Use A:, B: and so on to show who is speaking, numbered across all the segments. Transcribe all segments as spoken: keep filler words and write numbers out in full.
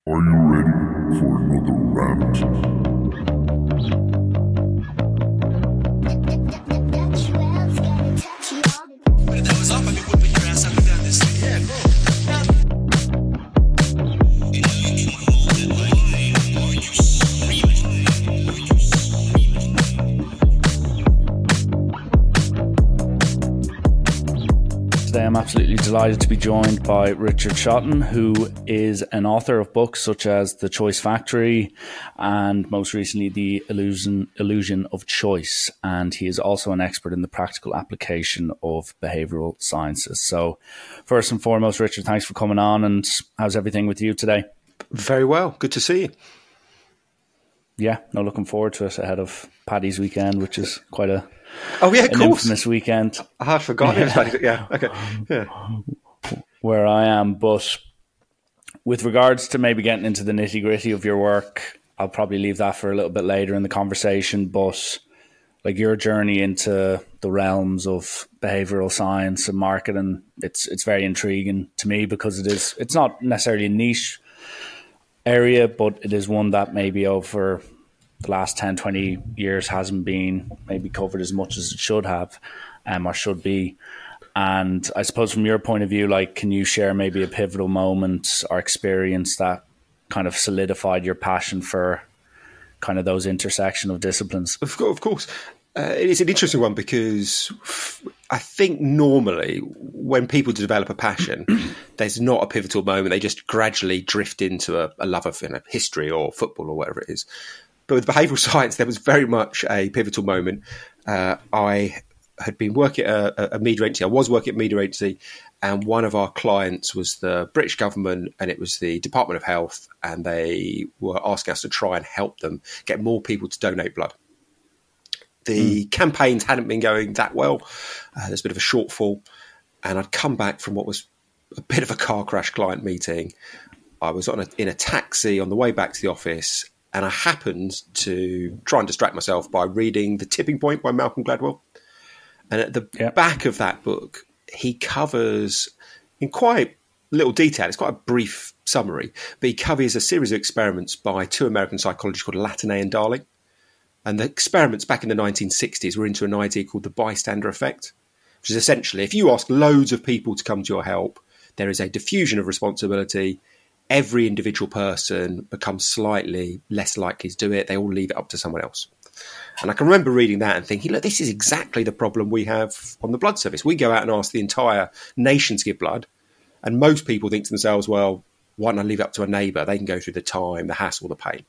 A: Are you ready for another rant?
B: That was off. I've been whipping your ass up and down this street. Yeah, bro.
C: Today I'm absolutely delighted to be joined by Richard Shotton, who is an author of books such as The Choice Factory and most recently The Illusion, Illusion of Choice. And he is also an expert in the practical application of behavioral sciences. So first and foremost, Richard, thanks for coming on. And how's everything with you today?
D: Very well. Good to see you.
C: Yeah, no, looking forward to it ahead of Paddy's weekend, which is quite a
D: Oh yeah, of
C: an
D: course.
C: infamous weekend.
D: I had forgotten. Yeah. yeah. Okay. Yeah.
C: Where I am, but with regards to maybe getting into the nitty gritty of your work, I'll probably leave that for a little bit later in the conversation. But like your journey into the realms of behavioral science and marketing, it's it's very intriguing to me because it is it's not necessarily a niche area, but it is one that maybe over the last ten, twenty years hasn't been maybe covered as much as it should have um, or should be. And I suppose from your point of view, like, can you share maybe a pivotal moment or experience that kind of solidified your passion for kind of those intersection of disciplines?
D: Of course. Of course. Uh, it's an interesting one because I think normally when people develop a passion, there's not a pivotal moment. They just gradually drift into a, a love of you know, history or football or whatever it is. But with behavioural science, there was very much a pivotal moment. Uh, I had been working at a, a media agency. I was working at a media agency, and one of our clients was the British government, and it was the Department of Health, and they were asking us to try and help them get more people to donate blood. The mm. campaigns hadn't been going that well. Uh, there's a bit of a shortfall, and I'd come back from what was a bit of a car crash client meeting. I was on a, in a taxi on the way back to the office, and I happened to try and distract myself by reading The Tipping Point by Malcolm Gladwell. And at the yep. back of that book, he covers in quite little detail, it's quite a brief summary, but he covers a series of experiments by two American psychologists called Latané and Darling. And the experiments back in the nineteen sixties were into an idea called the bystander effect, which is essentially if you ask loads of people to come to your help, there is a diffusion of responsibility. Every individual person becomes slightly less likely to do it. They all leave it up to someone else. And I can remember reading that and thinking, look, this is exactly the problem we have on the blood service. We go out and ask the entire nation to give blood. And most people think to themselves, well, why don't I leave it up to a neighbour? They can go through the time, the hassle, the pain.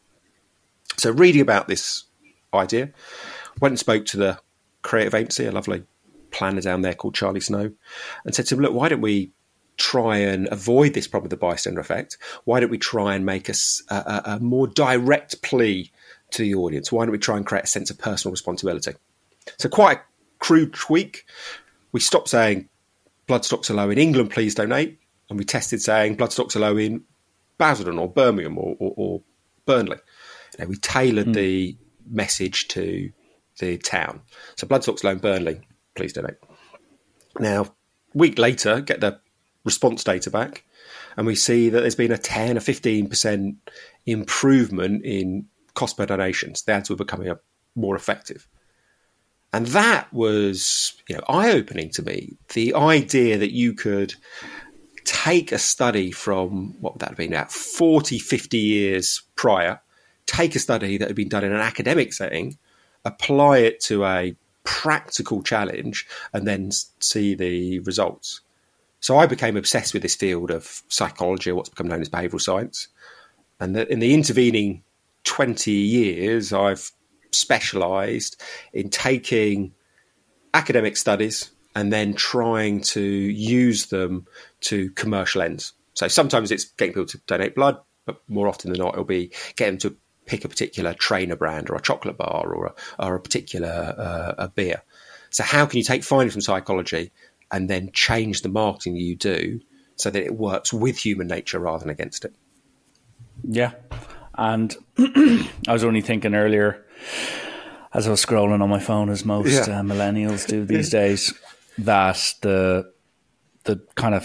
D: So reading about this idea, went and spoke to the creative agency, a lovely planner down there called Charlie Snow, and said to him, look, why don't we try and avoid this problem of the bystander effect? Why don't we try and make a, a, a more direct plea to the audience? Why don't we try and create a sense of personal responsibility? So quite a crude tweak. We stopped saying blood stocks are low in England, please donate. And we tested saying blood stocks are low in Basildon or Birmingham or, or, or Burnley. And we tailored mm. the message to the town. So blood stocks low in Burnley, please donate. Now, a week later, get the response data back, and we see that there's been a ten or fifteen percent improvement in cost per donations. The ads were becoming a, more effective. And that was, you know, eye-opening to me. The idea that you could take a study from, what would that have been now, forty, fifty years prior, take a study that had been done in an academic setting, apply it to a practical challenge, and then see the results. So I became obsessed with this field of psychology, or what's become known as behavioural science. And in the intervening twenty years, I've specialised in taking academic studies and then trying to use them to commercial ends. So sometimes it's getting people to donate blood, but more often than not, it'll be getting them to pick a particular trainer brand or a chocolate bar or a, or a particular uh, a beer. So how can you take findings from psychology and then change the marketing you do so that it works with human nature rather than against it?
C: Yeah. And I was only thinking earlier, as I was scrolling on my phone, as most yeah. uh, millennials do these days, that the the kind of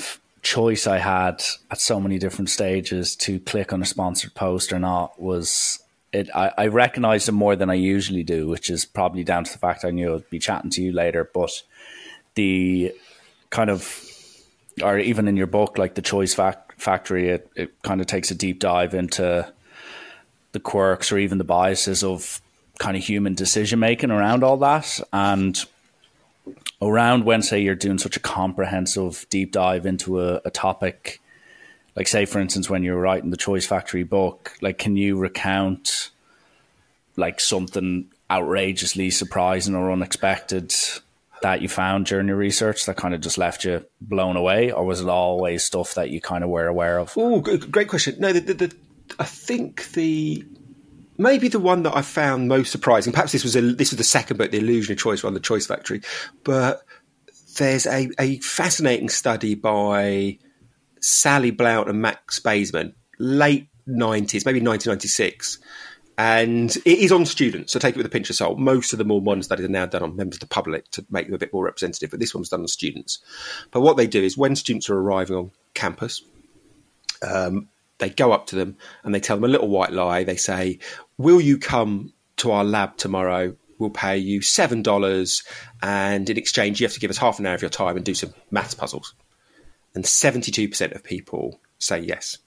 C: choice I had at so many different stages to click on a sponsored post or not was it. I, I recognized it more than I usually do, which is probably down to the fact I knew I'd be chatting to you later. But the kind of, or even in your book, like the Choice Fac- Factory, it, it kind of takes a deep dive into the quirks or even the biases of kind of human decision making around all that. And around when, say, you're doing such a comprehensive deep dive into a, a topic, like say, for instance, when you're writing the Choice Factory book, like, can you recount like something outrageously surprising or unexpected that you found during your research that kind of just left you blown away? Or was it always stuff that you kind of were aware of?
D: Oh, great question. No, the, the, the, I think the maybe the one that I found most surprising, perhaps this was a, this was the second book, The Illusion of Choice, on the Choice Factory, but there's a, a fascinating study by Sally Blount and Max Baseman, late nineties, maybe nineteen ninety-six, and it is on students, so take it with a pinch of salt. Most of the more modern studies are now done on members of the public to make them a bit more representative, but this one was done on students. But what they do is when students are arriving on campus, um, they go up to them and they tell them a little white lie. They say, will you come to our lab tomorrow? We'll pay you seven dollars, and in exchange, you have to give us half an hour of your time and do some maths puzzles. And seventy-two percent of people say yes.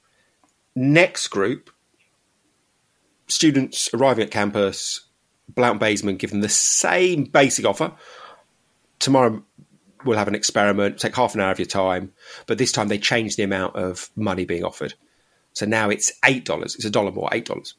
D: Next group, students arriving at campus, Blount and Baseman give them the same basic offer. Tomorrow we'll have an experiment, take half an hour of your time, but this time they change the amount of money being offered. So now it's eight dollars. It's a dollar more, eight dollars.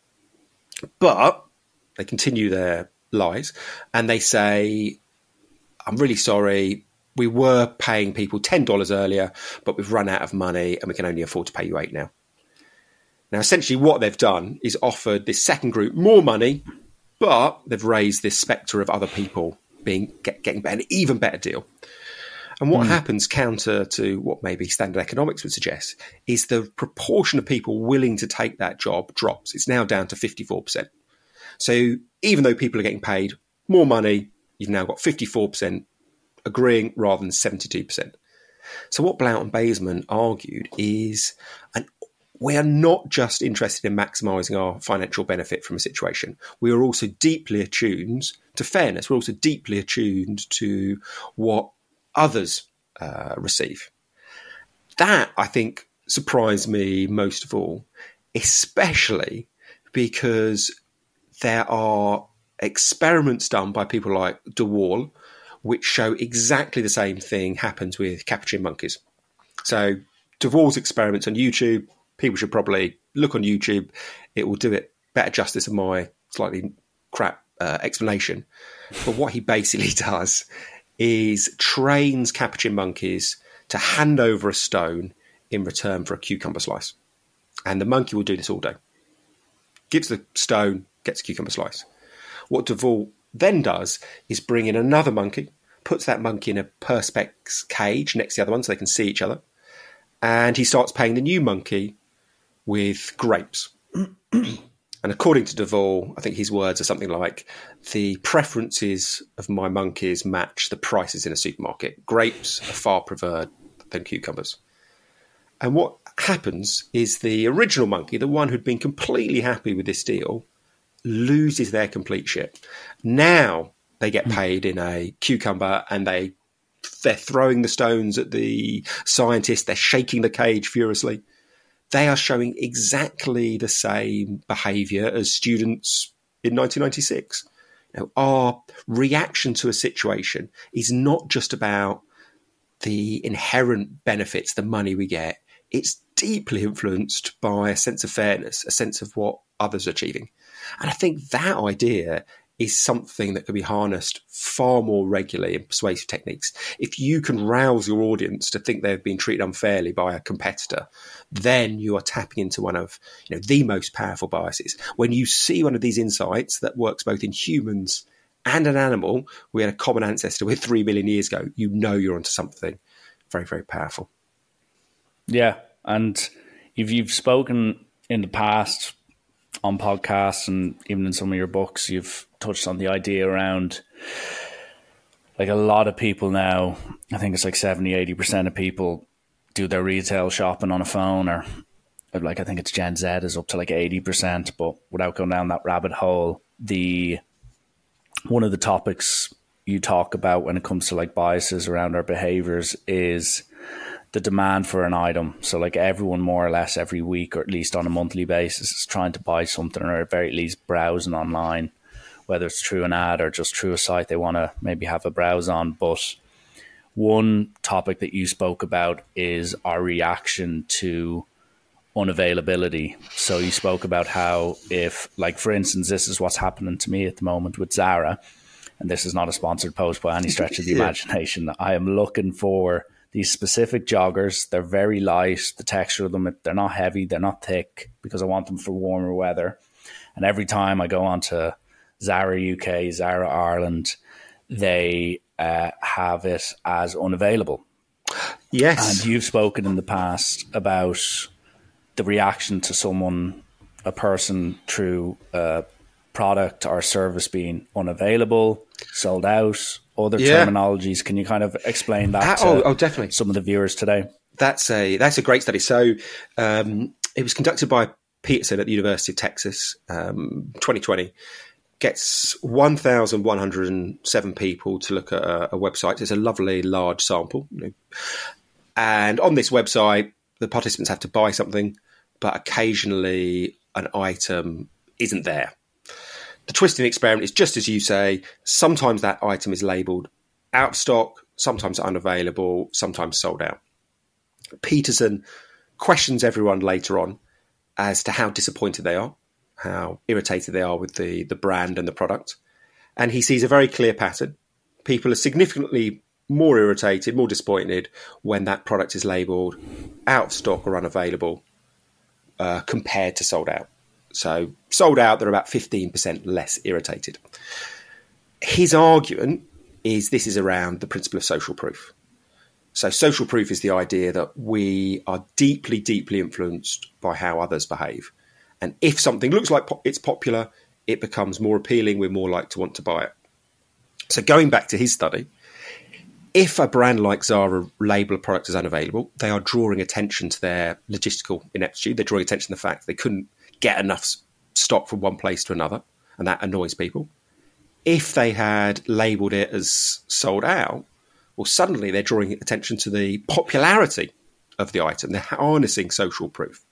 D: But they continue their lies and they say, I'm really sorry, we were paying people ten dollars earlier, but we've run out of money and we can only afford to pay you eight now. Now, essentially what they've done is offered this second group more money, but they've raised this spectre of other people being get, getting an even better deal. And what mm. happens, counter to what maybe standard economics would suggest, is the proportion of people willing to take that job drops. It's now down to fifty-four percent. So even though people are getting paid more money, you've now got fifty-four percent agreeing rather than seventy-two percent. So what Blount and Baseman argued is, and we are not just interested in maximising our financial benefit from a situation. We are also deeply attuned to fairness. We're also deeply attuned to what others uh, receive. That, I think, surprised me most of all, especially because there are experiments done by people like de Waal which show exactly the same thing happens with capuchin monkeys. So de Waal's experiments on YouTube, people should probably look on YouTube. It will do it better justice than my slightly crap uh, explanation. But what he basically does is trains capuchin monkeys to hand over a stone in return for a cucumber slice. And the monkey will do this all day. Gives the stone, gets a cucumber slice. What de Waal then does is bring in another monkey, puts that monkey in a perspex cage next to the other one so they can see each other. And he starts paying the new monkey with grapes. And according to de Waal, I think his words are something like, the preferences of my monkeys match the prices in a supermarket. Grapes are far preferred than cucumbers. And what happens is the original monkey, the one who'd been completely happy with this deal, loses their complete shit. Now they get paid in a cucumber and they, they're throwing the stones at the scientists. They're shaking the cage furiously. They are showing exactly the same behaviour as students in nineteen ninety-six. Now, our reaction to a situation is not just about the inherent benefits, the money we get. It's deeply influenced by a sense of fairness, a sense of what others are achieving. And I think that idea is something that can be harnessed far more regularly in persuasive techniques. If you can rouse your audience to think they've been treated unfairly by a competitor, then you are tapping into one of, you know, the most powerful biases. When you see one of these insights that works both in humans and an animal, we had a common ancestor with three million years ago, you know you're onto something very, very powerful.
C: Yeah, and if you've spoken in the past on podcasts and even in some of your books, you've touched on the idea around, like, a lot of people now, I think it's like seventy, eighty percent of people do their retail shopping on a phone, or like I think it's Gen Z is up to like eighty percent. But without going down that rabbit hole, the one of the topics you talk about when it comes to like biases around our behaviors is the demand for an item. So like everyone more or less every week, or at least on a monthly basis, is trying to buy something, or at very least browsing online, whether it's through an ad or just through a site they want to maybe have a browse on. But one topic that you spoke about is our reaction to unavailability. So you spoke about how if, like, for instance, this is what's happening to me at the moment with Zara, and this is not a sponsored post by any stretch of the
D: yeah.
C: imagination. I am looking for these specific joggers. They're very light. The texture of them, they're not heavy, they're not thick, because I want them for warmer weather. And every time I go on to Zara U K, Zara Ireland, they uh, have it as unavailable.
D: Yes.
C: And you've spoken in the past about the reaction to someone, a person, through a product or service being unavailable, sold out, other
D: yeah.
C: terminologies. Can you kind of explain that
D: uh,
C: to
D: oh, oh, definitely.
C: some of the viewers today?
D: That's a that's a great study. So um, it was conducted by Peterson at the University of Texas, um, twenty twenty. Gets one thousand one hundred seven people to look at a, a website. It's a lovely large sample. You know. And on this website, the participants have to buy something, but occasionally an item isn't there. The twist in the experiment is just as you say. Sometimes that item is labelled out of stock, sometimes unavailable, sometimes sold out. Peterson questions everyone later on as to how disappointed they are, how irritated they are with the, the brand and the product. And he sees a very clear pattern. People are significantly more irritated, more disappointed when that product is labelled out of stock or unavailable uh, compared to sold out. So sold out, they're about fifteen percent less irritated. His argument is this is around the principle of social proof. So social proof is the idea that we are deeply, deeply influenced by how others behave. And if something looks like po- it's popular, it becomes more appealing. We're more likely to want to buy it. So going back to his study, if a brand like Zara label a product as unavailable, they are drawing attention to their logistical ineptitude. They're drawing attention to the fact they couldn't get enough stock from one place to another, and that annoys people. If they had labelled it as sold out, well, suddenly they're drawing attention to the popularity of the item. They're harnessing social proof.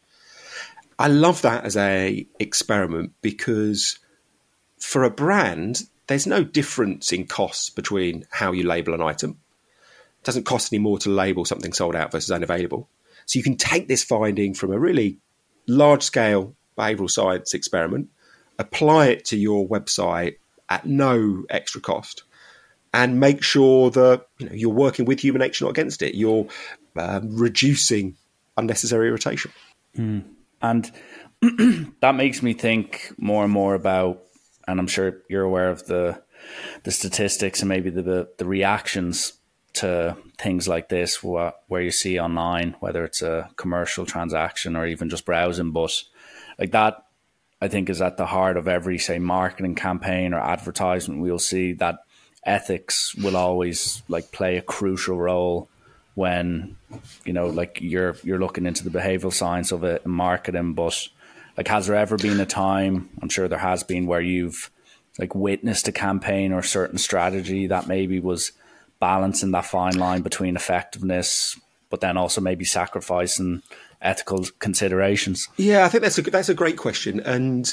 D: I love that as a experiment because for a brand, there's no difference in costs between how you label an item. It doesn't cost any more to label something sold out versus unavailable. So you can take this finding from a really large-scale behavioural science experiment, apply it to your website at no extra cost, and make sure that you know, you're working with human nature, not against it. You're um, reducing unnecessary irritation.
C: Mm. And that makes me think more and more about, and I'm sure you're aware of the the statistics and maybe the the reactions to things like this, wh- where you see online, whether it's a commercial transaction or even just browsing, but like that, I think, is at the heart of every, say, marketing campaign or advertisement. We'll see that ethics will always like play a crucial role when, you know, like you're you're looking into the behavioral science of it in marketing. But like, has there ever been a time, I'm sure there has been, where you've like witnessed a campaign or certain strategy that maybe was balancing that fine line between effectiveness, but then also maybe sacrificing ethical considerations?
D: Yeah, I think that's a that's a great question, and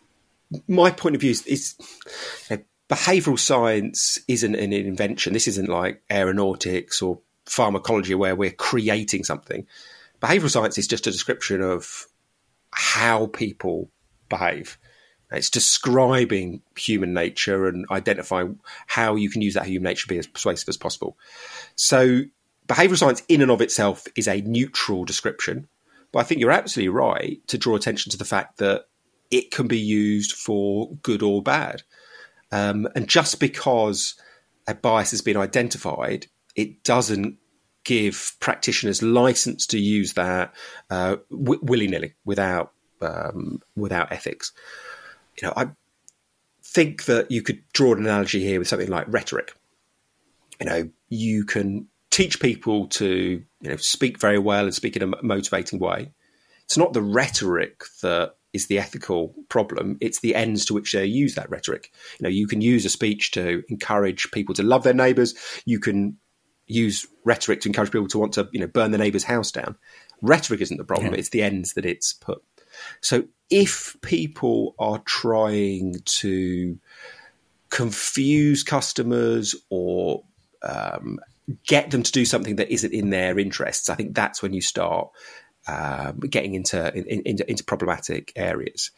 D: my point of view is, is you know, behavioural science isn't an invention. This isn't like aeronautics or pharmacology where we're creating something. Behavioural science is just a description of how people behave. It's describing human nature and identifying how you can use that human nature to be as persuasive as possible. So behavioural science in and of itself is a neutral description. But I think you're absolutely right to draw attention to the fact that it can be used for good or bad. Um, and just because a bias has been identified, it doesn't give practitioners license to use that uh, w- willy-nilly without um, without ethics. You know, I think that you could draw an analogy here with something like rhetoric. You know, you can teach people to, you know, speak very well and speak in a motivating way. It's not the rhetoric that is the ethical problem. It's the ends to which they use that rhetoric. You know, you can use a speech to encourage people to love their neighbours. You can use rhetoric to encourage people to want to, you know, burn their neighbour's house down. Rhetoric isn't the problem. Yeah. It's the ends that it's put. So if people are trying to confuse customers or um, get them to do something that isn't in their interests, I think that's when you start um, getting into, in, into into problematic areas.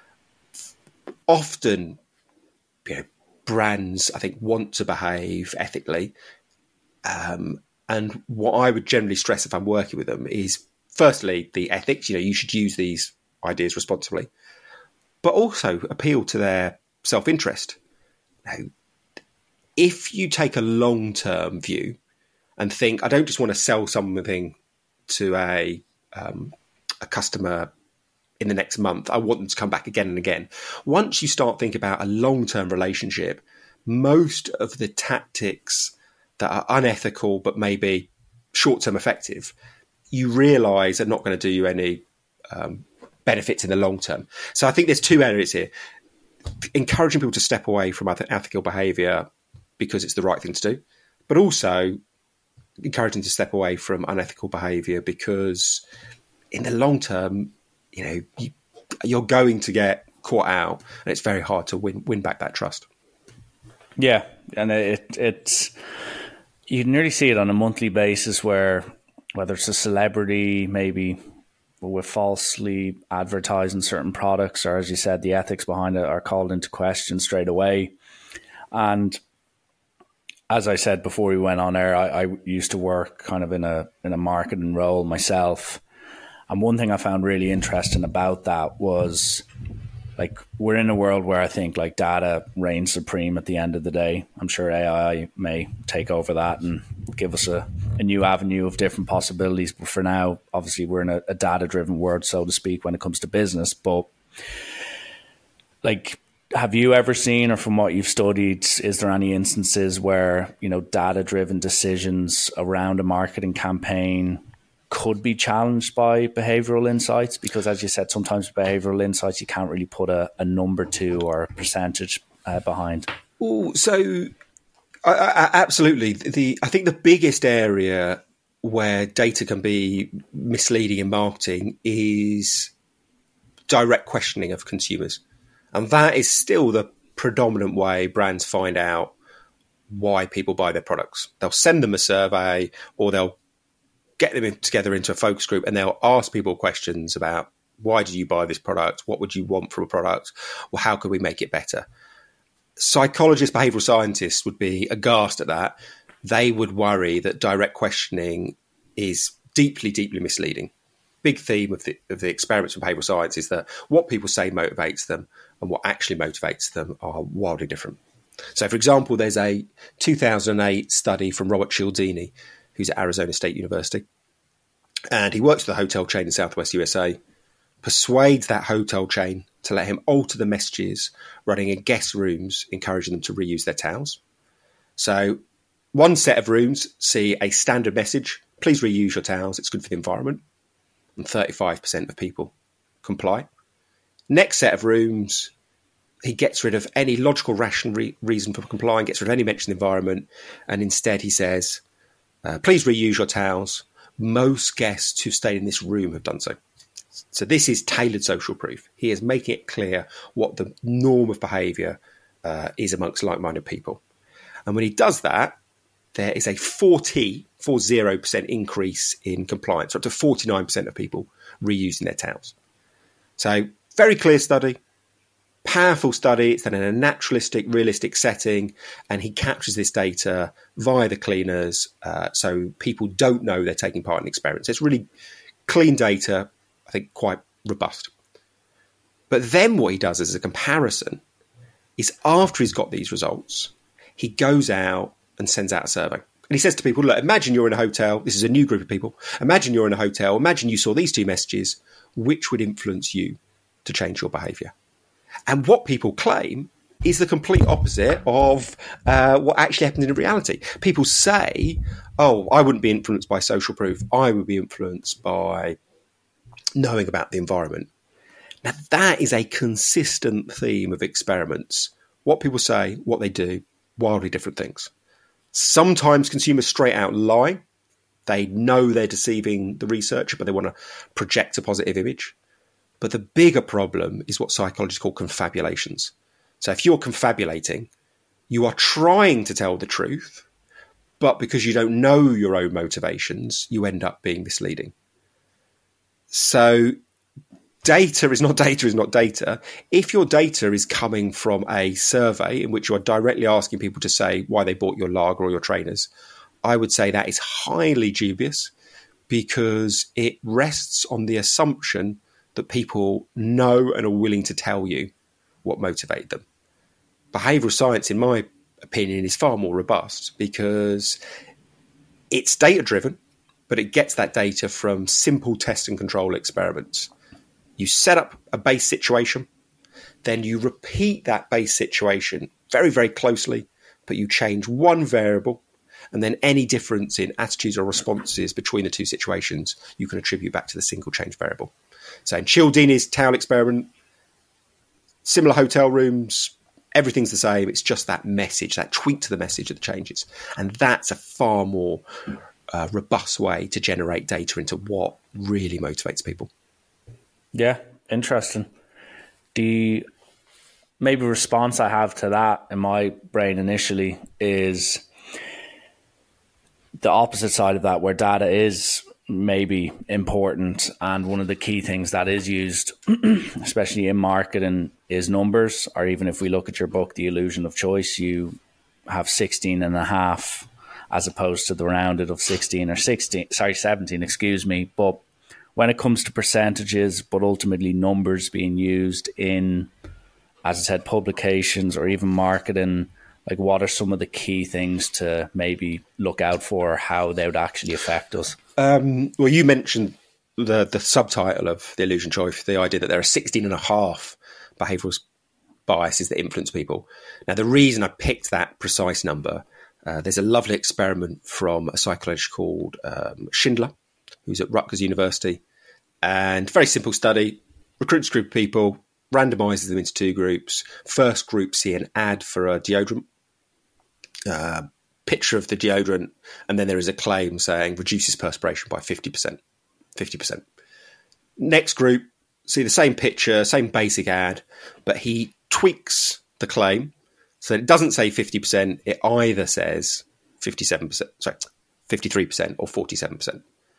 D: Often, you know, brands, I think, want to behave ethically. Um, and what I would generally stress if I'm working with them is, firstly, the ethics. You know, you should use these ideas responsibly, but also appeal to their self-interest. Now, if you take a long-term view and think, I don't just want to sell something to a um, a customer in the next month, I want them to come back again and again. Once you start thinking about a long-term relationship, most of the tactics that are unethical but maybe short-term effective, you realise are not going to do you any um, benefits in the long term. So I think there's two areas here. Encouraging people to step away from ethical behaviour because it's the right thing to do, but also encouraging to step away from unethical behaviour because in the long term, you know, you, you're going to get caught out and it's very hard to win win back that trust.
C: Yeah, and it it's you can really see it on a monthly basis where whether it's a celebrity maybe with falsely advertising certain products, or as you said, the ethics behind it are called into question straight away. And as I said before we went on air, I, I used to work kind of in a in a marketing role myself. And one thing I found really interesting about that was, like, we're in a world where I think like data reigns supreme at the end of the day. I'm sure A I may take over that and give us a, a new avenue of different possibilities. But for now, obviously, we're in a, a data-driven world, so to speak, when it comes to business. But like, have you ever seen, or from what you've studied, is there any instances where, you know, data-driven decisions around a marketing campaign could be challenged by behavioral insights? Because as you said, sometimes behavioral insights you can't really put a, a number to or a percentage uh, behind.
D: Ooh, so I, I, absolutely. The I think the biggest area where data can be misleading in marketing is direct questioning of consumers. And that is still the predominant way brands find out why people buy their products. They'll send them a survey, or they'll get them in, together into a focus group, and they'll ask people questions about, why did you buy this product? What would you want from a product? Well, how could we make it better? Psychologists, behavioral scientists would be aghast at that. They would worry that direct questioning is deeply, deeply misleading. Big theme of the, of the experiments in behavioral science is that what people say motivates them and what actually motivates them are wildly different. So, for example, there's a two thousand eight study from Robert Cialdini, who's at Arizona State University. And he works for the hotel chain in Southwest U S A, persuades that hotel chain to let him alter the messages running in guest rooms, encouraging them to reuse their towels. So one set of rooms see a standard message, please reuse your towels, it's good for the environment. And thirty-five percent of people comply. Next set of rooms, he gets rid of any logical, rational re- reason for complying, gets rid of any mention of the environment, and instead he says, Uh, please reuse your towels. Most guests who stayed in this room have done so. So this is tailored social proof. He is making it clear what the norm of behaviour uh, is amongst like-minded people. And when he does that, there is a forty, forty percent increase in compliance, up to forty-nine percent of people reusing their towels. So very clear study. Powerful study. It's done in a naturalistic, realistic setting, and he captures this data via the cleaners, uh, so people don't know they're taking part in the experiment. So it's really clean data, I think quite robust. But then what he does as a comparison is, after he's got these results, he goes out and sends out a survey. And he says to people, look, imagine you're in a hotel. This is a new group of people. Imagine you're in a hotel. Imagine you saw these two messages. Which would influence you to change your behaviour? And what people claim is the complete opposite of uh, what actually happens in reality. People say, oh, I wouldn't be influenced by social proof. I would be influenced by knowing about the environment. Now, that is a consistent theme of experiments. What people say, what they do, wildly different things. Sometimes consumers straight out lie. They know they're deceiving the researcher, but they want to project a positive image. But the bigger problem is what psychologists call confabulations. So if you're confabulating, you are trying to tell the truth, but because you don't know your own motivations, you end up being misleading. So data is not data is not data. If your data is coming from a survey in which you are directly asking people to say why they bought your lager or your trainers, I would say that is highly dubious because it rests on the assumption that people know and are willing to tell you what motivated them. Behavioural science, in my opinion, is far more robust because it's data-driven, but it gets that data from simple test and control experiments. You set up a base situation, then you repeat that base situation very, very closely, but you change one variable, and then any difference in attitudes or responses between the two situations, you can attribute back to the single change variable. So in Cialdini's towel experiment, similar hotel rooms, everything's the same. It's just that message, that tweak to the message that changes. And that's a far more uh, robust way to generate data into what really motivates people.
C: Yeah, interesting. The maybe response I have to that in my brain initially is the opposite side of that, where data is maybe important, and one of the key things that is used, especially in marketing, is numbers. Or even if we look at your book, The Illusion of Choice, you have sixteen and a half as opposed to the rounded of sixteen or sixteen, sorry, seventeen, excuse me. But when it comes to percentages, but ultimately numbers being used in, as I said, publications or even marketing, like what are some of the key things to maybe look out for, how they would actually affect us?
D: Um, well, you mentioned the the subtitle of The Illusion of Choice, the idea that there are sixteen and a half behavioural biases that influence people. Now, the reason I picked that precise number, uh, there's a lovely experiment from a psychologist called um, Schindler, who's at Rutgers University, and very simple study, recruits a group of people, randomises them into two groups. First group see an ad for a deodorant, uh, picture of the deodorant, and then there is a claim saying reduces perspiration by fifty percent. fifty percent. Next group see the same picture, same basic ad, but he tweaks the claim so that it doesn't say fifty percent, it either says fifty-seven percent, sorry, fifty-three percent or forty-seven percent.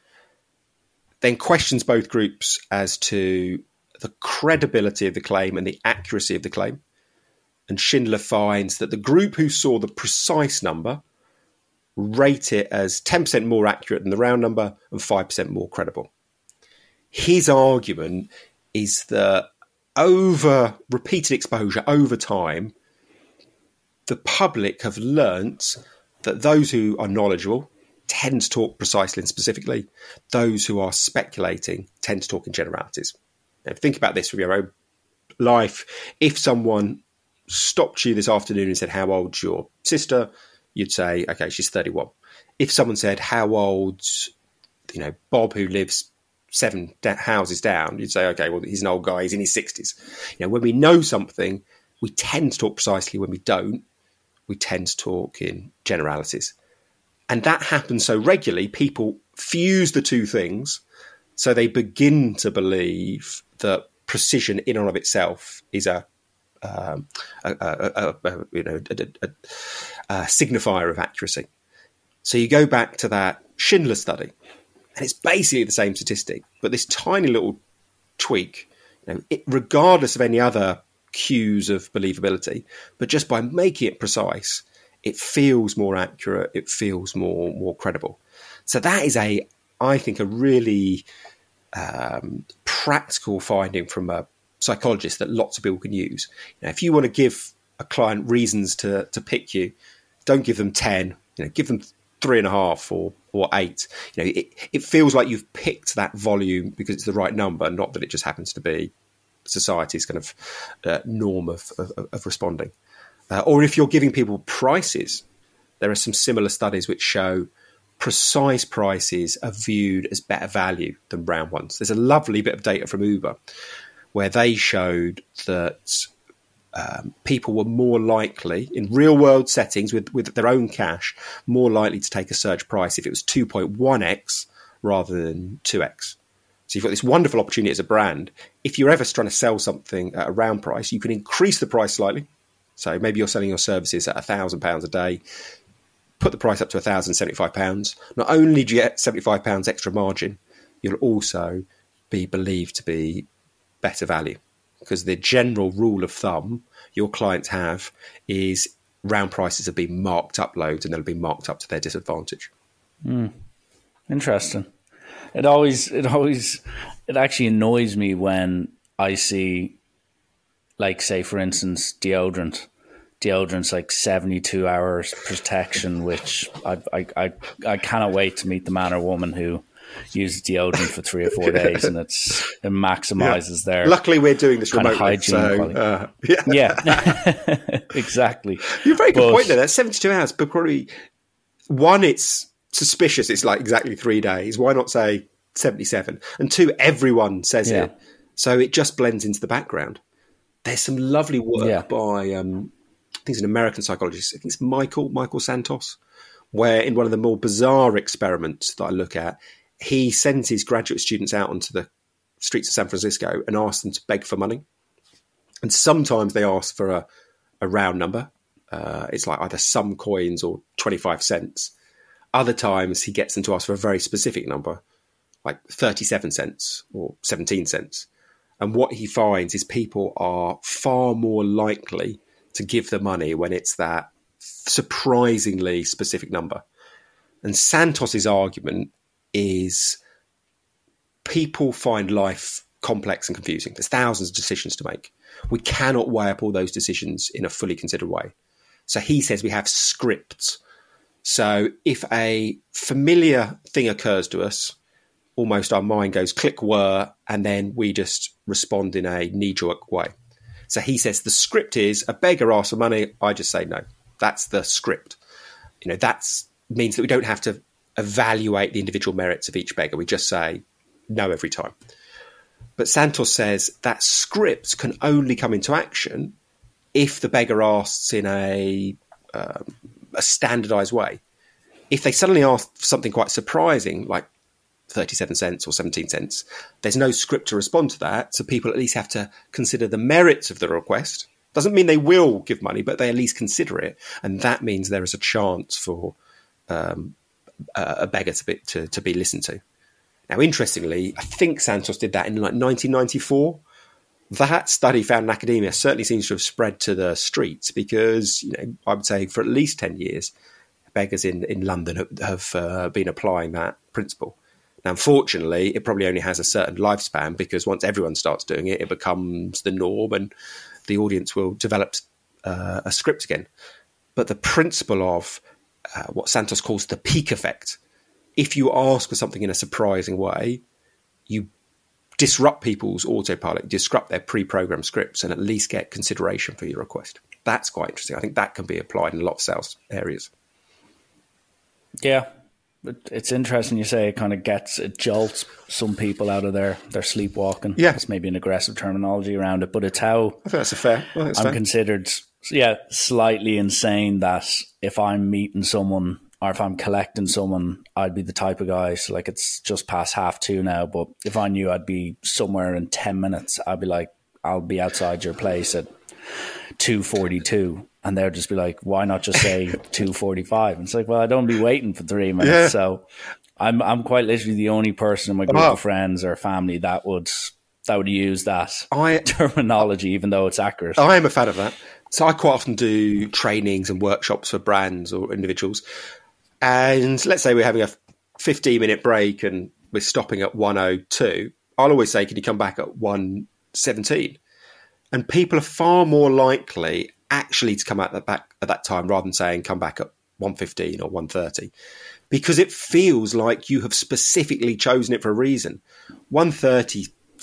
D: Then questions both groups as to the credibility of the claim and the accuracy of the claim. And Schindler finds that the group who saw the precise number rate it as ten percent more accurate than the round number and five percent more credible. His argument is that over repeated exposure, over time, the public have learnt that those who are knowledgeable tend to talk precisely and specifically. Those who are speculating tend to talk in generalities. Now, think about this from your own life. If someone stopped you this afternoon and said, how old's your sister? You'd say, okay, she's thirty-one. If someone said, how old's, you know, Bob, who lives seven da- houses down, you'd say, okay, well, he's an old guy, he's in his sixties. You know, when we know something, we tend to talk precisely. When we don't, we tend to talk in generalities. And that happens so regularly, people fuse the two things, so they begin to believe that precision in and of itself is a, um, a, a, a, a you know a, a, a signifier of accuracy. So you go back to that Schindler study, and it's basically the same statistic, but this tiny little tweak, you know, it, regardless of any other cues of believability, but just by making it precise, it feels more accurate, it feels more more credible. So that is a, I think, a really um, practical finding from a psychologist that lots of people can use. You know, if you want to give a client reasons to to pick you, don't give them ten. You know, give them three and a half or or eight. You know, it it feels like you've picked that volume because it's the right number, not that it just happens to be society's kind of uh, norm of, of of responding. Uh, or if you're giving people prices, there are some similar studies which show precise prices are viewed as better value than round ones. There's a lovely bit of data from Uber where they showed that um, people were more likely, in real-world settings with, with their own cash, more likely to take a surge price if it was two point one x rather than two x. So you've got this wonderful opportunity as a brand. If you're ever trying to sell something at a round price, you can increase the price slightly. So maybe you're selling your services at one thousand pounds a day, put the price up to one thousand seventy-five pounds. Not only do you get seventy-five pounds extra margin, you'll also be believed to be better value. Because the general rule of thumb your clients have is round prices have been marked up loads and they'll be marked up to their disadvantage.
C: Mm. Interesting. It always, it always, it actually annoys me when I see, like, say, for instance, deodorant. Deodorant's like seventy-two hours protection, which I, I, I, I cannot wait to meet the man or woman who uses deodorant for three or four days, and it's it maximizes yeah. their.
D: Luckily, we're doing this remotely,
C: hygiene
D: so uh, yeah,
C: yeah. Exactly.
D: You're a very good
C: but,
D: point there. That's seventy-two hours, but probably one, it's suspicious. It's like exactly three days. Why not say seventy-seven? And two, everyone says
C: yeah.
D: it, so it just blends into the background. There's some lovely work
C: yeah.
D: by. Um, I think it's an American psychologist. I think it's Michael Michael Santos, where in one of the more bizarre experiments that I look at, he sends his graduate students out onto the streets of San Francisco and asks them to beg for money. And sometimes they ask for a, a round number. Uh, it's like either some coins or twenty-five cents. Other times he gets them to ask for a very specific number, like thirty-seven cents or seventeen cents. And what he finds is people are far more likely to give the money when it's that surprisingly specific number. And Santos's argument is people find life complex and confusing. There's thousands of decisions to make. We cannot weigh up all those decisions in a fully considered way. So he says we have scripts. So if a familiar thing occurs to us, almost our mind goes click whir, and then we just respond in a knee-jerk way. So he says the script is a beggar asks for money, I just say no. That's the script. You know, that means that we don't have to evaluate the individual merits of each beggar. We just say no every time. But Santos says that scripts can only come into action if the beggar asks in a, um, a standardized way. If they suddenly ask for something quite surprising, like thirty-seven cents or seventeen cents, there's no script to respond to that. So people at least have to consider the merits of the request. Doesn't mean they will give money, but they at least consider it. And that means there is a chance for um, a beggar to be, to, to be listened to. Now, interestingly, I think Santos did that in like nineteen ninety-four. That study found in academia certainly seems to have spread to the streets because, you know, I would say for at least ten years, beggars in, in London have, have uh, been applying that principle. Now, unfortunately, it probably only has a certain lifespan because once everyone starts doing it, it becomes the norm and the audience will develop uh, a script again. But the principle of uh, what Santos calls the peak effect, if you ask for something in a surprising way, you disrupt people's autopilot, disrupt their pre-programmed scripts and at least get consideration for your request. That's quite interesting. I think that can be applied in a lot of sales areas.
C: Yeah. It's interesting you say it kind of gets, it jolts some people out of their, their sleepwalking.
D: Yeah.
C: That's maybe an aggressive terminology around it, but it's how
D: I think that's a fair. I think that's
C: I'm
D: fair.
C: considered, yeah, slightly insane that if I'm meeting someone or if I'm collecting someone, I'd be the type of guy, so like it's just past half two now, but if I knew I'd be somewhere in ten minutes, I'd be like, I'll be outside your place at two forty-two. And they'll just be like, why not just say two forty-five? And it's like, well, I don't be waiting for three minutes.
D: Yeah.
C: So I'm I'm quite literally the only person in my group
D: oh.
C: of friends or family that would that would use that
D: I,
C: terminology, even though it's accurate.
D: I am a fan of that. So I quite often do trainings and workshops for brands or individuals. And let's say we're having a fifteen minute break and we're stopping at one oh two. I'll always say, can you come back at one seventeen? And people are far more likely actually to come out that back at that time rather than saying come back at one fifteen or one thirty, because it feels like you have specifically chosen it for a reason. one thirty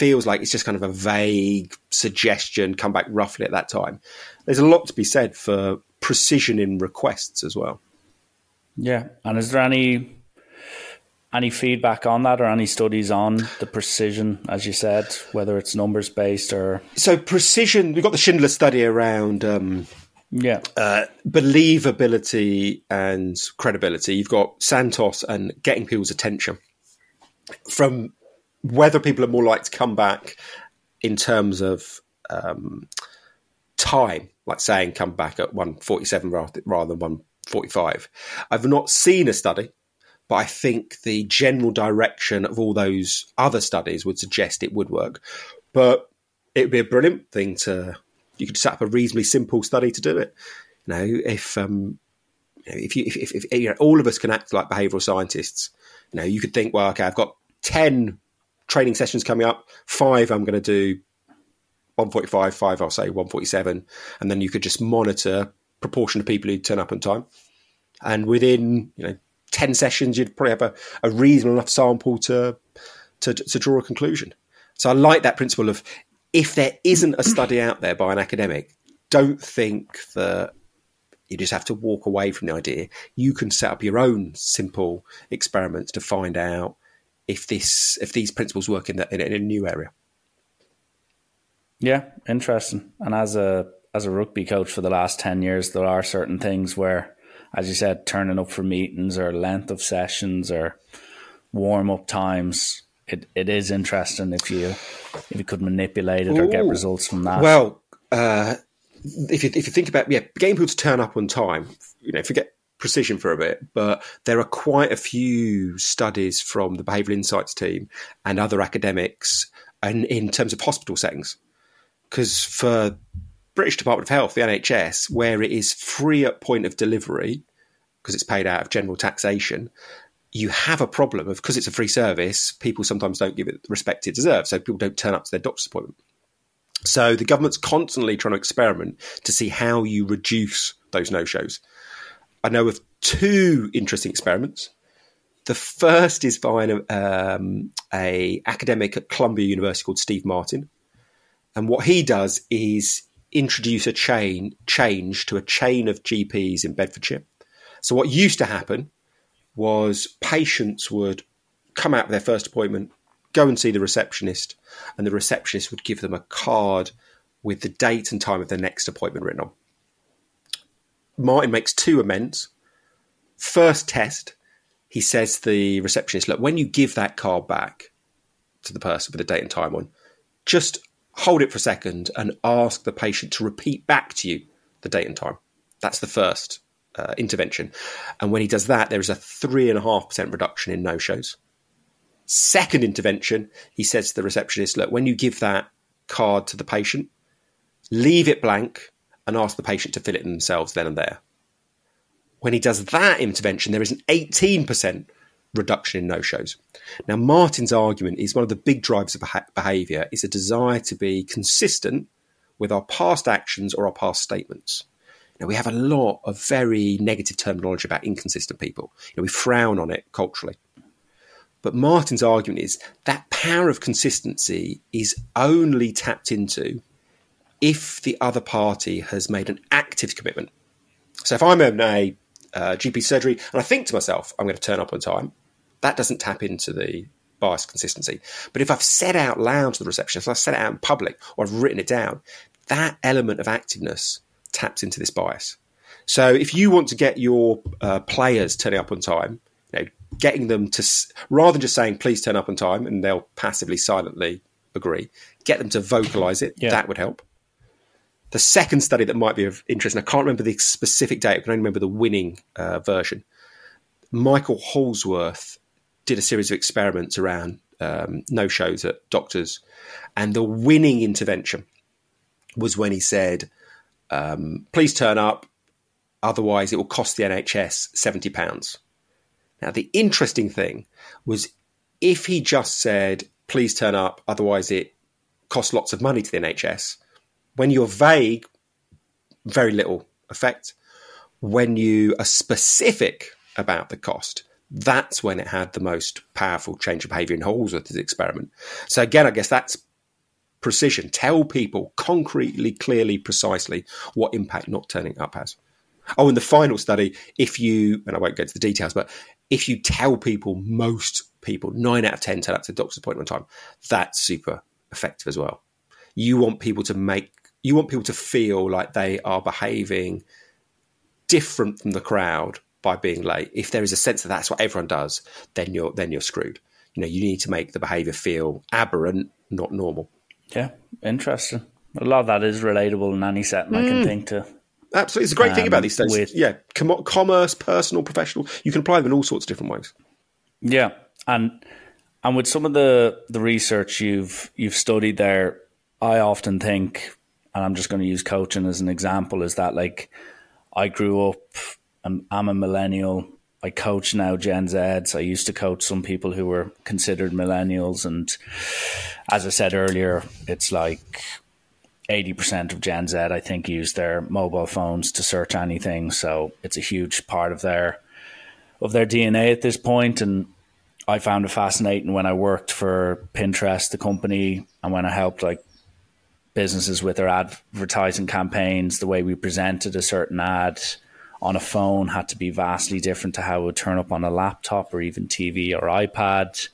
D: feels like it's just kind of a vague suggestion, come back roughly at that time. There's a lot to be said for precision in requests as well.
C: Yeah. And is there any any feedback on that or any studies on the precision, as you said, whether it's numbers based or...
D: So precision, we've got the Schindler study around um,
C: yeah,
D: uh, believability and credibility. You've got Santos and getting people's attention from whether people are more likely to come back in terms of um, time, like saying come back at one forty-seven rather, rather than one forty-five. I've not seen a study, but I think the general direction of all those other studies would suggest it would work. But it would be a brilliant thing to, you could set up a reasonably simple study to do it. You know, if um, if you if, if, if you know, all of us can act like behavioural scientists, you know, you could think, well, okay, I've got ten training sessions coming up, five I'm going to do one forty-five, five I'll say one forty-seven, and then you could just monitor proportion of people who turn up on time. And within, you know, ten sessions, you'd probably have a, a reasonable enough sample to, to to draw a conclusion. So I like that principle of, if there isn't a study out there by an academic, don't think that you just have to walk away from the idea. You can set up your own simple experiments to find out if this if these principles work in, the, in, in a new area.
C: Yeah, interesting. And as a as a rugby coach for the last ten years, there are certain things where, as you said, turning up for meetings or length of sessions or warm-up times, it, it is interesting if you if you could manipulate it or get
D: Ooh. results
C: from that.
D: Well, uh, if you if you think about yeah, getting people to turn up on time, you know, forget precision for a bit, but there are quite a few studies from the Behavioural Insights team and other academics, and in terms of hospital settings, because for British Department of Health, the N H S, where it is free at point of delivery, because it's paid out of general taxation, you have a problem of, because it's a free service, people sometimes don't give it the respect it deserves, so people don't turn up to their doctor's appointment. So the government's constantly trying to experiment to see how you reduce those no-shows. I know of two interesting experiments. The first is by an um, a academic at Columbia University called Steve Martin. And what he does is introduce a chain change to a chain of G Ps in Bedfordshire. So what used to happen was patients would come out of their first appointment, go and see the receptionist, and the receptionist would give them a card with the date and time of their next appointment written on. Martin makes two amends. First test, he says to the receptionist, look, when you give that card back to the person with the date and time on, just hold it for a second and ask the patient to repeat back to you the date and time. That's the first uh, intervention. And when he does that, there is a three point five percent reduction in no-shows. Second intervention, he says to the receptionist, look, when you give that card to the patient, leave it blank and ask the patient to fill it in themselves then and there. When he does that intervention, there is an eighteen percent reduction in no-shows. Now, Martin's argument is one of the big drivers of behaviour is a desire to be consistent with our past actions or our past statements. Now, we have a lot of very negative terminology about inconsistent people. You know, we frown on it culturally. But Martin's argument is that power of consistency is only tapped into if the other party has made an active commitment. So if I'm in a uh, G P surgery and I think to myself, I'm going to turn up on time, that doesn't tap into the bias consistency. But if I've said out loud to the receptionist, if I've said it out in public or I've written it down, that element of activeness taps into this bias. So if you want to get your uh, players turning up on time, you know, getting them to, rather than just saying, please turn up on time, and they'll passively, silently agree, get them to vocalise it, yeah. That would help. The second study that might be of interest, and I can't remember the specific date, I can only remember the winning uh, version. Michael Holsworth did a series of experiments around um, no-shows at doctors, and the winning intervention was when he said, um, please turn up, otherwise it will cost the N H S seventy pounds. Now, the interesting thing was if he just said, please turn up, otherwise it costs lots of money to the N H S, when you're vague, very little effect. When you are specific about the cost, that's when it had the most powerful change of behaviour in Holsworth's experiment. So again, I guess that's precision. Tell people concretely, clearly, precisely what impact not turning up has. Oh, and the final study, if you, and I won't go into the details, but if you tell people, most people, nine out of ten turn up to the doctor's appointment on time, that's super effective as well. You want people to make, you want people to feel like they are behaving different from the crowd by being late. If there is a sense that that's what everyone does, then you're then you're screwed. You know, you need to make the behaviour feel aberrant, not normal.
C: Yeah, interesting. A lot of that is relatable in any setting mm. I can think to.
D: Absolutely. It's a great um, thing about these things.
C: With,
D: yeah, com- commerce, personal, professional. You can apply them in all sorts of different ways.
C: Yeah, and and with some of the, the research you've you've studied there, I often think, and I'm just going to use coaching as an example, is that like I grew up, I'm, I'm a millennial. I coach now Gen Zs. I used to coach some people who were considered millennials. And as I said earlier, it's like eighty percent of Gen Z, I think, use their mobile phones to search anything. So it's a huge part of their of their D N A at this point. And I found it fascinating when I worked for Pinterest, the company, and when I helped like businesses with their advertising campaigns, the way we presented a certain ad on a phone had to be vastly different to how it would turn up on a laptop or even T V or iPad.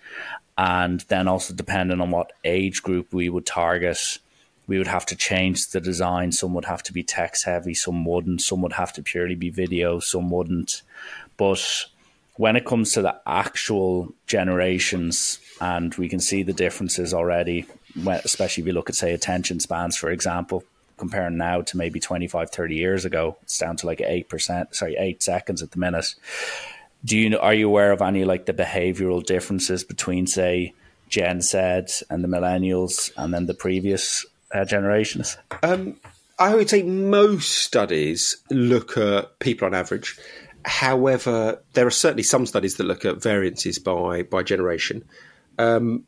C: And then also depending on what age group we would target, we would have to change the design. Some would have to be text heavy, some wouldn't. Some would have to purely be video, some wouldn't. But when it comes to the actual generations, and we can see the differences already, especially if you look at, say, attention spans, for example, comparing now to maybe twenty-five, thirty years ago, it's down to like eight percent, sorry, eight seconds at the minute. Do you, are you aware of any like the behavioral differences between, say, Gen Z and the millennials and then the previous uh, generations?
D: Um, I would say most studies look at people on average. However, there are certainly some studies that look at variances by, by generation. Um,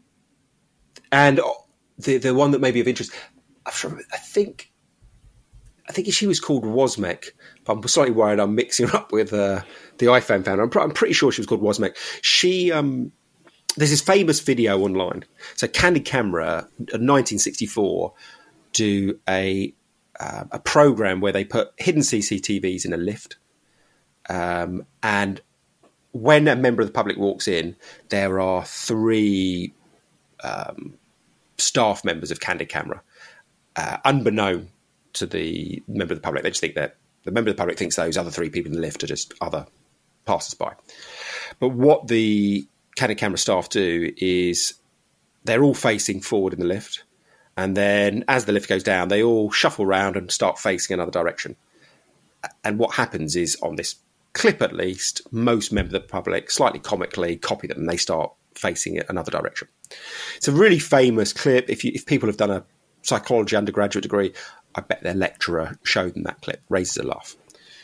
D: and the the one that may be of interest, I think I think she was called Wozmek, but I'm slightly worried I'm mixing her up with uh, the iPhone founder. I'm, pr- I'm pretty sure she was called Wozmek. She um, there's this famous video online. So Candid Camera, in nineteen sixty-four, do a uh, a program where they put hidden C C T Vs in a lift, um, and when a member of the public walks in, there are three um, staff members of Candid Camera. Uh, unbeknown to the member of the public, they just think that the member of the public thinks those other three people in the lift are just other passers-by. But what the Candid Camera staff do is they're all facing forward in the lift, and then as the lift goes down, they all shuffle around and start facing another direction. And what happens is, on this clip at least, most members of the public, slightly comically, copy them and they start facing it another direction. It's a really famous clip. If you, if people have done a psychology undergraduate degree, I bet their lecturer showed them that clip, raises a laugh.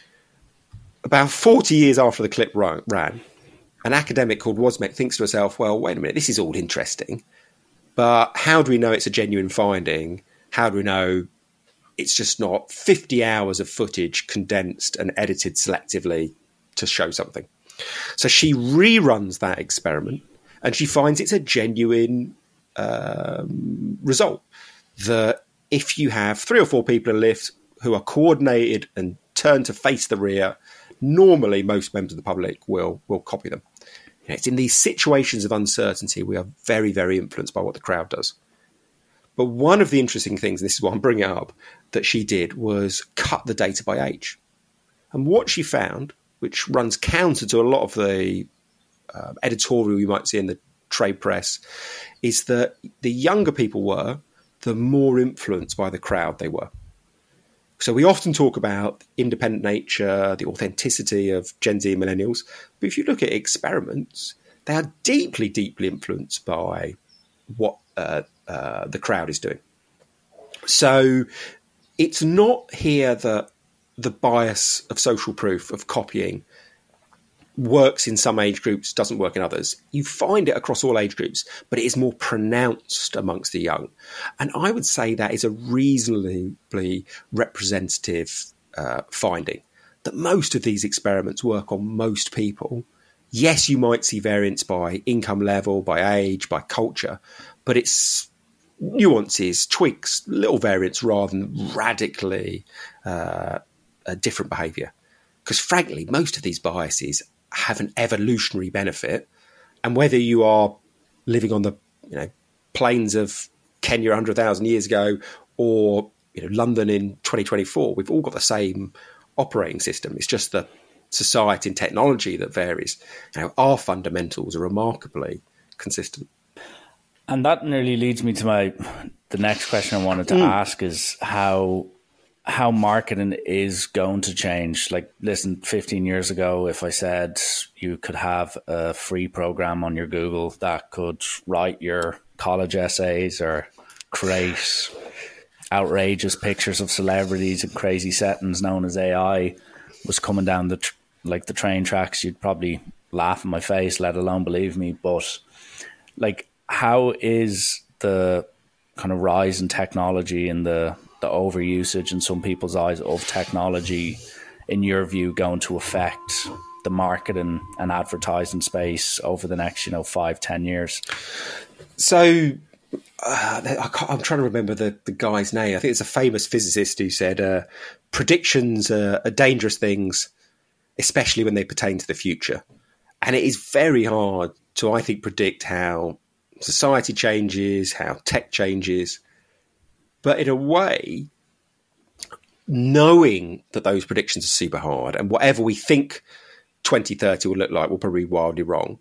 D: About forty years after the clip ran, ran an academic called Wozmek thinks to herself, well, wait a minute, this is all interesting, but how do we know it's a genuine finding? How do we know it's just not fifty hours of footage condensed and edited selectively to show something? So she reruns that experiment and she finds it's a genuine um, result. That if you have three or four people in a lift who are coordinated and turn to face the rear, normally most members of the public will will copy them. You know, it's in these situations of uncertainty we are very, very influenced by what the crowd does. But one of the interesting things, and this is what I'm bringing up, that she did was cut the data by age. And what she found, which runs counter to a lot of the uh, editorial you might see in the trade press, is that the younger people were, the more influenced by the crowd they were. So we often talk about independent nature, the authenticity of Gen Z and millennials. But if you look at experiments, they are deeply, deeply influenced by what uh, uh, the crowd is doing. So it's not here that the bias of social proof, of copying, works in some age groups, doesn't work in others. You find it across all age groups, but it is more pronounced amongst the young. And I would say that is a reasonably representative uh, finding, that most of these experiments work on most people. Yes, you might see variance by income level, by age, by culture, but it's nuances, tweaks, little variants rather than radically uh, a different behaviour. Because frankly, most of these biases have an evolutionary benefit, and whether you are living on the you know plains of Kenya one hundred thousand years ago or you know London in twenty twenty-four, we've all got the same operating system. It's just the society and technology that varies. You know, our fundamentals are remarkably consistent.
C: And that nearly leads me to my the next question I wanted to mm. ask is how how marketing is going to change. Like, listen, fifteen years ago, if I said you could have a free program on your Google that could write your college essays or create outrageous pictures of celebrities and crazy settings known as A I was coming down the tr- like the train tracks, you'd probably laugh in my face, let alone believe me. But like, how is the kind of rise in technology and the, the overusage in some people's eyes of technology, in your view, going to affect the marketing and advertising space over the next, you know, five, ten years?
D: So uh, I can't, I'm trying to remember the, the guy's name. I think it's a famous physicist who said uh, predictions are, are dangerous things, especially when they pertain to the future. And it is very hard to, I think, predict how society changes, how tech changes. But in a way, knowing that those predictions are super hard and whatever we think twenty thirty will look like will probably be wildly wrong,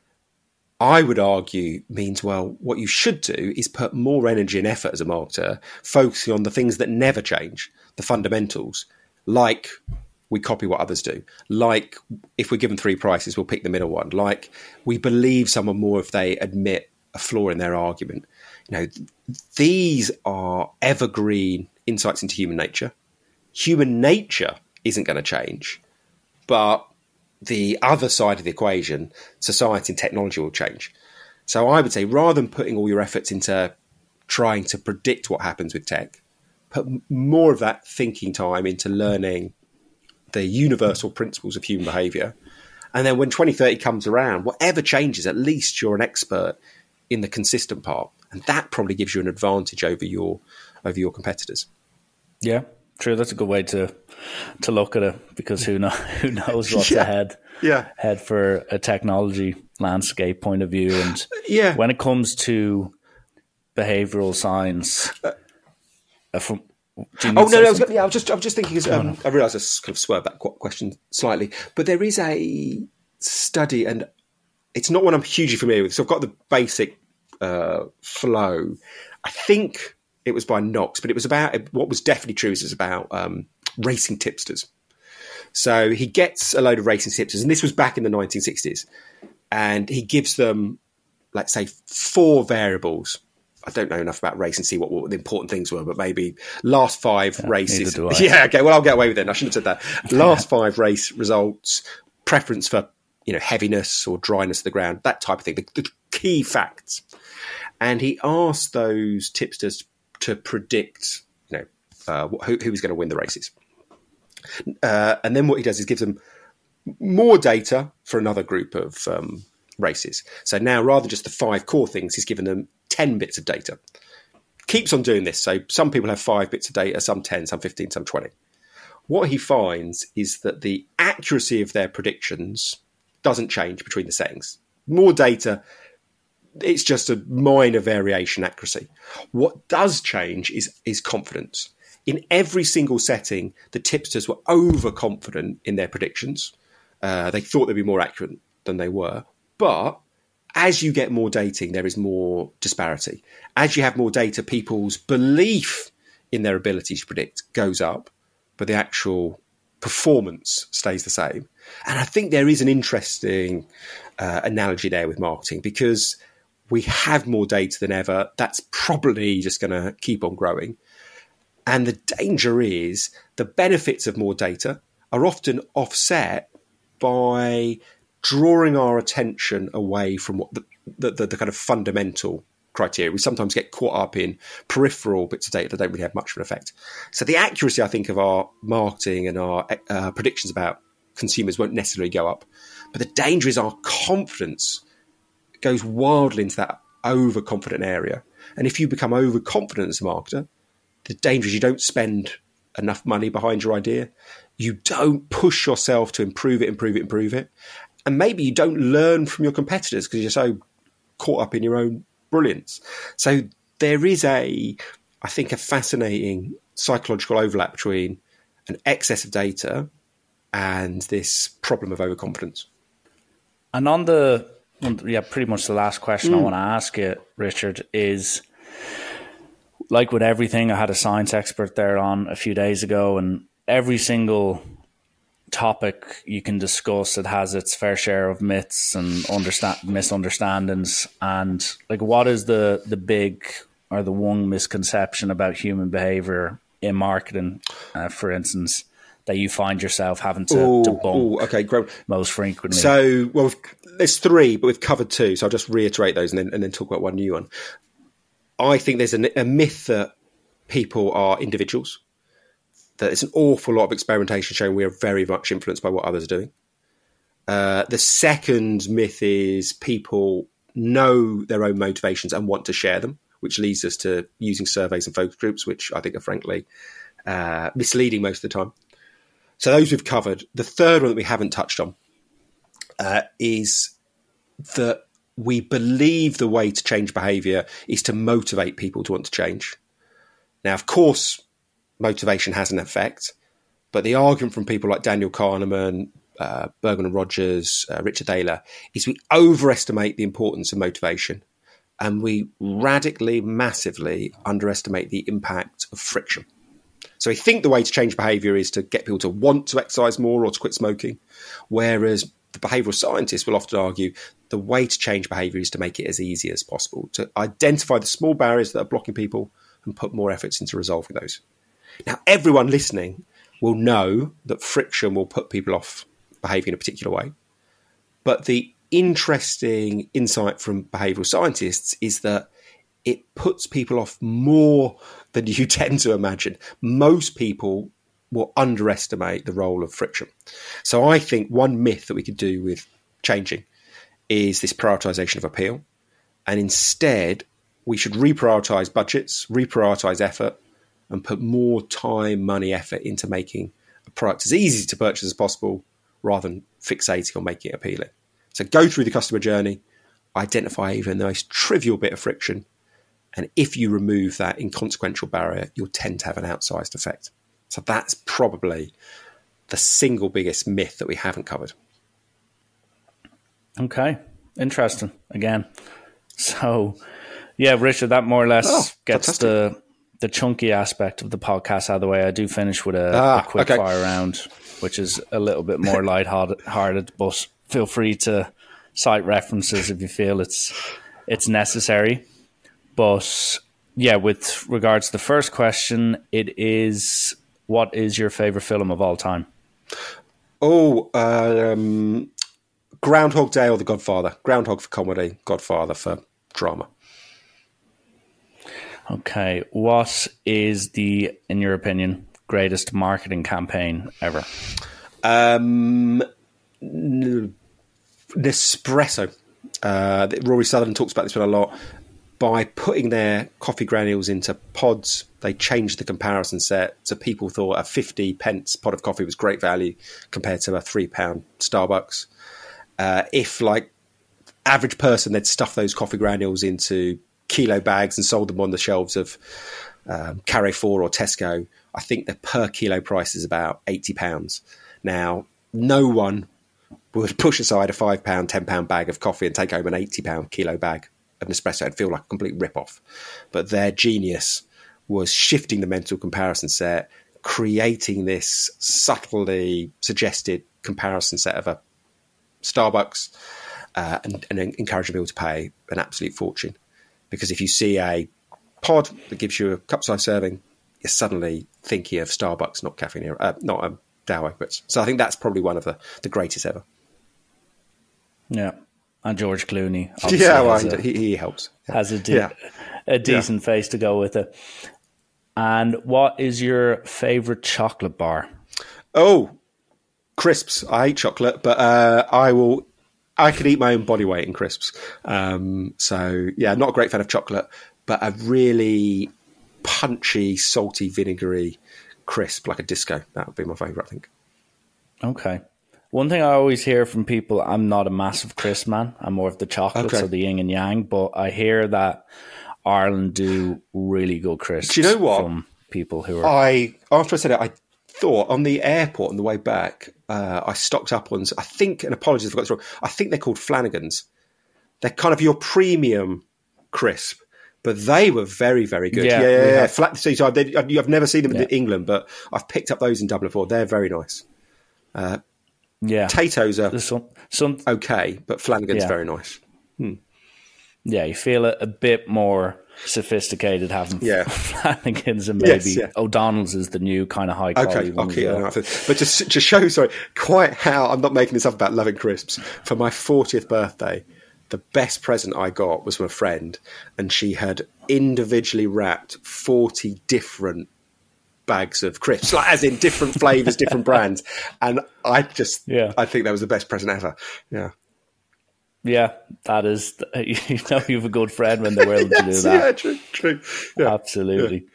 D: I would argue means, well, what you should do is put more energy and effort as a marketer, focusing on the things that never change, the fundamentals, like we copy what others do, like if we're given three prices, we'll pick the middle one, like we believe someone more if they admit a flaw in their argument. You know, these are evergreen insights into human nature. Human nature isn't going to change, but the other side of the equation, society and technology, will change. So I would say, rather than putting all your efforts into trying to predict what happens with tech, put more of that thinking time into learning the universal principles of human behaviour. And then when twenty thirty comes around, whatever changes, at least you're an expert in the consistent part. And that probably gives you an advantage over your over your competitors.
C: Yeah, true. That's a good way to to look at it, because who know who knows what's
D: yeah.
C: ahead
D: yeah.
C: ahead for a technology landscape point of view. And
D: yeah.
C: when it comes to behavioural science, uh, from
D: Oh no, no! I was, yeah, I was just, I was just thinking. Um, no. I realised I kind of swerved that question slightly, but there is a study, and it's not one I'm hugely familiar with. So I've got the basic uh, flow. I think it was by Knox, but it was about what was definitely true. Is it was about um, racing tipsters. So he gets a load of racing tipsters, and this was back in the nineteen sixties, and he gives them, let's say, four variables. I don't know enough about race and see what, what the important things were, but maybe last five yeah, races. Yeah, okay, well, I'll get away with it. I shouldn't have said that. Last five race results, preference for, you know, heaviness or dryness of the ground, that type of thing, the, the key facts. And he asked those tipsters to predict, you know, uh, who, who was going to win the races. Uh, and then what he does is gives them more data for another group of um, races. So now, rather than just the five core things, he's given them ten bits of data. Keeps on doing this. So some people have five bits of data, some ten, some fifteen, some twenty. What he finds is that the accuracy of their predictions doesn't change between the settings. More data, it's just a minor variation accuracy. What does change is, is confidence. In every single setting, the tipsters were overconfident in their predictions. Uh, they thought they'd be more accurate than they were. But as you get more dating, there is more disparity. As you have more data, people's belief in their ability to predict goes up, but the actual performance stays the same. And I think there is an interesting uh, analogy there with marketing, because we have more data than ever. That's probably just going to keep on growing. And the danger is the benefits of more data are often offset by drawing our attention away from what the, the, the, the kind of fundamental criteria. We sometimes get caught up in peripheral bits of data that don't really have much of an effect. So the accuracy, I think, of our marketing and our uh, predictions about consumers won't necessarily go up. But the danger is our confidence goes wildly into that overconfident area. And if you become overconfident as a marketer, the danger is you don't spend enough money behind your idea. You don't push yourself to improve it, improve it, improve it. And maybe you don't learn from your competitors because you're so caught up in your own brilliance. So there is a, I think, a fascinating psychological overlap between an excess of data and this problem of overconfidence.
C: And on the, yeah, pretty much the last question
D: Mm.
C: I want to ask you, Richard, is like with everything, I had a science expert there on a few days ago, and every single topic you can discuss, it has its fair share of myths and understand misunderstandings. And like, what is the the big or the one misconception about human behavior in marketing, uh, for instance, that you find yourself having to
D: Ooh,
C: debunk
D: ooh, okay, great.
C: most frequently?
D: So, well, there's three, but we've covered two. So I'll just reiterate those and then, and then talk about one new one. I think there's a, a myth that people are individuals, that it's an awful lot of experimentation showing we are very much influenced by what others are doing. Uh, the second myth is people know their own motivations and want to share them, which leads us to using surveys and focus groups, which I think are frankly uh, misleading most of the time. So those we've covered. The third one that we haven't touched on uh, is that we believe the way to change behaviour is to motivate people to want to change. Now, of course, motivation has an effect, but the argument from people like Daniel Kahneman, uh, Bergman and Rogers, uh, Richard Thaler, is we overestimate the importance of motivation and we radically, massively underestimate the impact of friction. So we think the way to change behaviour is to get people to want to exercise more or to quit smoking, whereas the behavioural scientists will often argue the way to change behaviour is to make it as easy as possible, to identify the small barriers that are blocking people and put more efforts into resolving those. Now, everyone listening will know that friction will put people off behaving in a particular way. But the interesting insight from behavioural scientists is that it puts people off more than you tend to imagine. Most people will underestimate the role of friction. So I think one myth that we could do with changing is this prioritisation of appeal. And instead, we should reprioritise budgets, reprioritise effort, and put more time, money, effort into making a product as easy to purchase as possible rather than fixating on making it appealing. So go through the customer journey, identify even the most trivial bit of friction, and if you remove that inconsequential barrier, you'll tend to have an outsized effect. So that's probably the single biggest myth that we haven't covered.
C: Okay, interesting. Again, so yeah, Richard, that more or less
D: Oh,
C: gets
D: fantastic.
C: the the chunky aspect of the podcast out of the way. I do finish with a,
D: Ah,
C: a quick
D: okay.
C: fire round, which is a little bit more lighthearted, but feel free to cite references if you feel it's it's necessary. But yeah, with regards to the first question, it is, what is your favorite film of all time?
D: Oh, um, Groundhog Day or The Godfather? Groundhog for comedy, Godfather for drama.
C: Okay, what is the, in your opinion, greatest marketing campaign ever?
D: Um, Nespresso. Uh, Rory Sutherland talks about this one a lot. By putting their coffee granules into pods, they changed the comparison set. So people thought a fifty pence pot of coffee was great value compared to a three pound Starbucks. Uh, if, like, average person, they'd stuff those coffee granules into kilo bags and sold them on the shelves of um, Carrefour or Tesco, I think the per kilo price is about eighty pounds. Now, no one would push aside a five pound, ten pound bag of coffee and take home an eighty pound kilo bag of Nespresso. It'd feel like a complete rip-off. But their genius was shifting the mental comparison set, creating this subtly suggested comparison set of a Starbucks, uh, and, and encouraging people to pay an absolute fortune. Because if you see a pod that gives you a cup-sized serving, you're suddenly thinking of Starbucks, not Cafe Nero, uh, not um, Dowo. But so I think that's probably one of the, the greatest ever.
C: Yeah, and George Clooney. obviously
D: Yeah, well,
C: has a,
D: he, he helps. Yeah.
C: has a, de-
D: Yeah.
C: a decent face to go with it. And what is your favorite chocolate bar?
D: Oh, crisps. I hate chocolate, but uh, I will. I could eat my own body weight in crisps. Um, so yeah, not a great fan of chocolate, but a really punchy, salty, vinegary crisp, like a disco. That would be my favourite, I think.
C: Okay. One thing I always hear from people, I'm not a massive crisp man. I'm more of the chocolates
D: Okay.
C: or the yin and yang, but I hear that Ireland do really good crisps.
D: Do you know what?
C: From people who are...
D: I after I said it, I thought on the airport on the way back, uh, I stocked up on, I think, and apologies if I got this wrong, I think they're called Flanagan's. They're kind of your premium crisp, but they were very, very good.
C: Yeah,
D: Yeah, yeah,
C: we
D: yeah.
C: have-
D: Flat, so so they, I've never seen them
C: Yeah.
D: in England, but I've picked up those in Dublin before. They're very nice.
C: yeah.
D: Potatoes are
C: There's some, some,
D: okay, but Flanagan's
C: Yeah.
D: very nice.
C: yeah, you feel it a bit more sophisticated having
D: Yeah.
C: Flanagan's and maybe
D: Yes, yeah.
C: O'Donnell's is the new kind of high quality
D: Okay,
C: one
D: I'll
C: as
D: keep
C: well.
D: an eye out for it. But just to show, sorry, quite how I'm not making this up about loving crisps. For my fortieth birthday, the best present I got was from a friend, and she had individually wrapped forty different bags of crisps, like as in different flavors, different brands. And I just,
C: Yeah.
D: I think that was the best present ever. Yeah.
C: Yeah, that is, you know, you have a good friend when they're willing to do
D: Yes,
C: that.
D: yeah, true, true. Yeah.
C: Absolutely.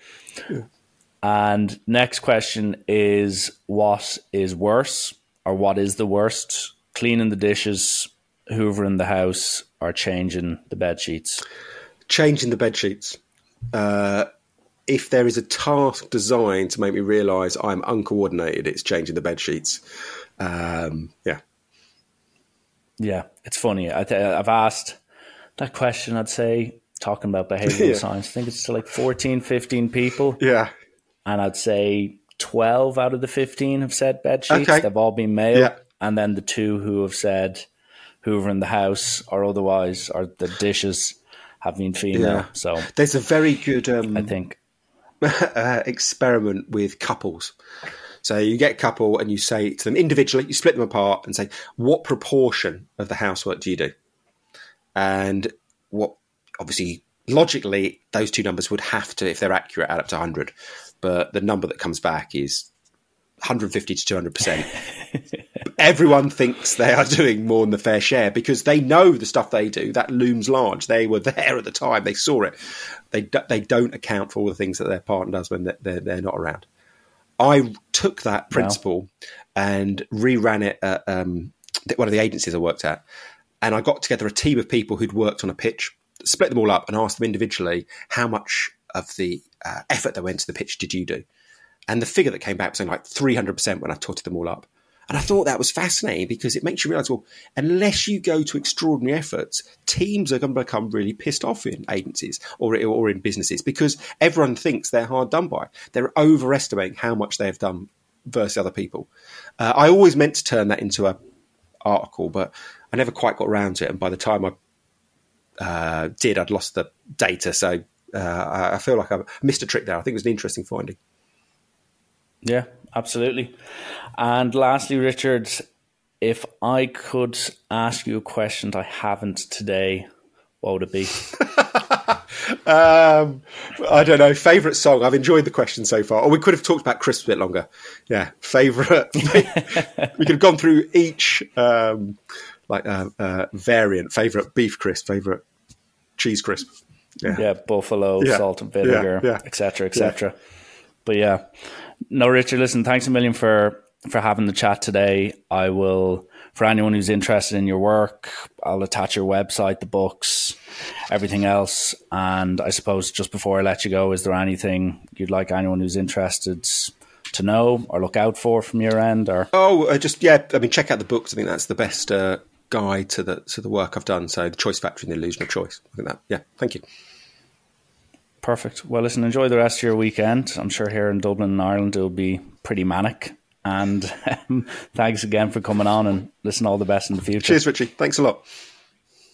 C: And next question is, what is worse, or what is the worst? Cleaning the dishes, hoovering the house, or changing the bed sheets?
D: Changing the bed sheets. Uh, if there is a task designed to make me realise I'm uncoordinated, it's changing the bed sheets. Um, yeah.
C: Yeah, it's funny. I th- I've asked that question, I'd say, talking about behavioural
D: Yeah.
C: science. I think it's to like fourteen, fifteen people.
D: Yeah.
C: And I'd say twelve out of the fifteen have said bed sheets.
D: Okay.
C: They've all been male.
D: Yeah.
C: And then the two who have said hoovering the house or otherwise, or the dishes, have been female.
D: Yeah.
C: So
D: There's a very good um,
C: I think,
D: uh, experiment with couples. So you get a couple and you say to them individually, you split them apart and say, what proportion of the housework do you do? And what, obviously, logically, those two numbers would have to, if they're accurate, add up to one hundred. But the number that comes back is one hundred fifty to two hundred percent. Everyone thinks they are doing more than the fair share because they know the stuff they do. That looms large. They were there at the time. They saw it. They do, they don't account for all the things that their partner does when they're, they're, they're not around. I took that principle and reran it at um, one of the agencies I worked at. And I got together a team of people who'd worked on a pitch, split them all up and asked them individually, how much of the uh, effort that went to the pitch did you do? And the figure that came back was something like three hundred percent when I totted them all up. And I thought that was fascinating because it makes you realise, well, unless you go to extraordinary efforts, teams are going to become really pissed off in agencies or, or in businesses because everyone thinks they're hard done by. They're overestimating how much they've done versus other people. Uh, I always meant to turn that into a article, but I never quite got around to it. And by the time I uh, did, I'd lost the data. So uh, I feel like I missed a trick there. I think it was an interesting finding.
C: yeah, absolutely. And lastly, Richard, if I could ask you a question that I haven't today, what would it be?
D: Um, I don't know. Favourite song? I've enjoyed the question so far. Or we could have talked about crisps a bit longer. Yeah, favourite. We could have gone through each um, like uh, uh, variant. Favourite beef crisp. Favourite cheese crisp. Yeah.
C: Yeah, buffalo,
D: Yeah.
C: salt and vinegar,
D: Yeah, yeah.
C: et cetera, et cetera. But yeah, no, Richard, listen, thanks a million for for having the chat today. I will, for anyone who's interested in your work, I'll attach your website, the books, everything else. And I suppose just before I let you go, is there anything you'd like anyone who's interested to know or look out for from your end? Or
D: Oh, uh, just yeah. I mean, check out the books. I think that's the best uh, guide to the to the work I've done. So, the Choice Factory and the Illusion of Choice. I think that. Yeah. Thank you.
C: Perfect. Well, listen, enjoy the rest of your weekend. I'm sure here in Dublin and Ireland it'll be pretty manic. And um, thanks again for coming on, and listen, all the best in the future.
D: Cheers, Richie. Thanks a lot.